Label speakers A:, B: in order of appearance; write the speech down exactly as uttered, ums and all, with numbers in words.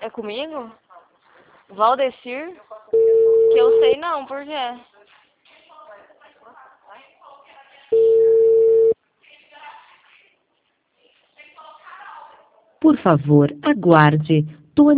A: É comigo? Valdecir? Que eu sei não, por quê?
B: Por favor, aguarde.